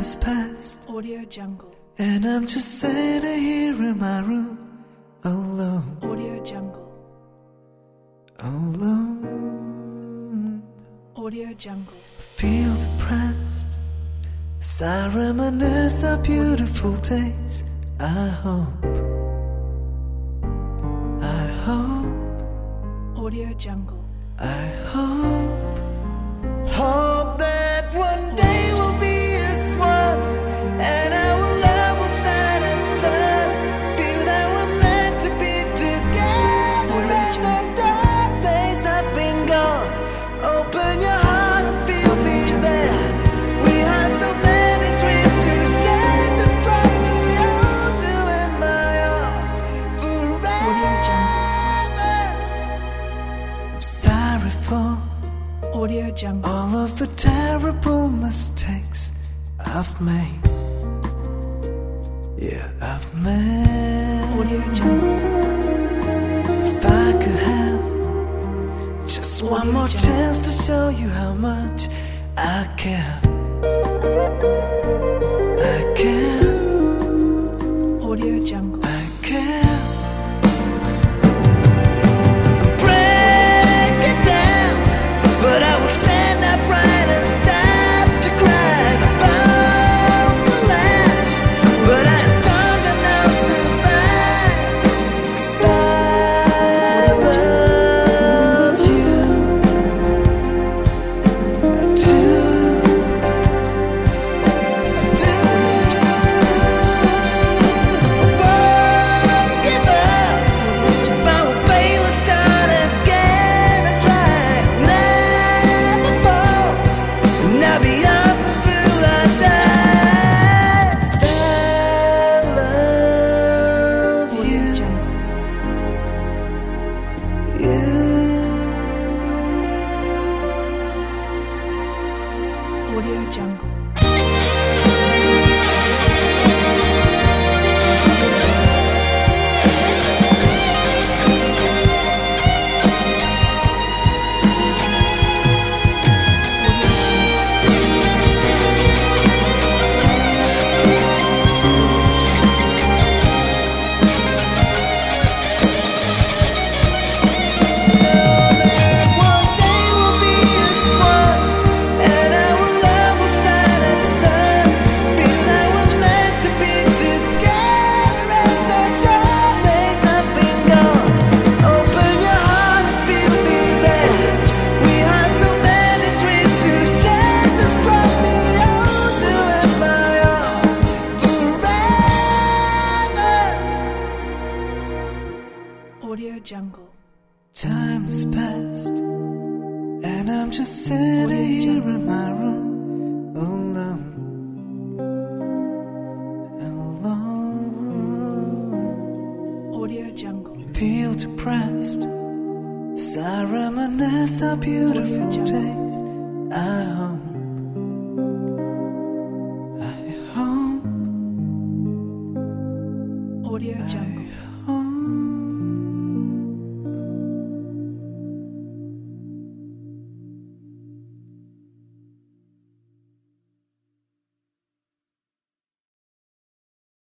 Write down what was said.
has passed, Audio Jungle. and I'm just sitting here in my room, alone, Audio Jungle. alone. Audio Jungle. Feel depressed as I reminisce our beautiful days. I hope Audio Jungle. I hope that one day we'll be as one, and our love will shine as sun. Feel that we're meant to be together, and the dark days has been gone. Open your heart and feel me there. We have so many dreams to share. Just let me hold you in my arms forever. I'm sorry for Audio Jungle. all of the terrible mistakes I've made. Yeah, I've Audio made. Jungle. If I could have just one more chance to show you how much I care, I care, Audio Jungle. I care. Break it down, but I will stand upright and stop to cry. The bones collapse, but I am strong enough to survive. 'Cause I love you. I do. I do. I won't give up. If I will fail and start again and try, never fall, and I'll be yours until I die. 'Cause I love Audio you, Jungle. you. Audio Jungle. One day we'll be as one, and our love will shine as sun. Feel that we're meant to be together, and the dark days has been gone. Open your heart and feel me there. We have so many dreams to share. Just let me hold you in my arms forever. Audio Jungle. Time has passed, and I'm just sitting here in my room, alone, alone. Audio Jungle. Feel depressed as I reminisce our beautiful days. I hope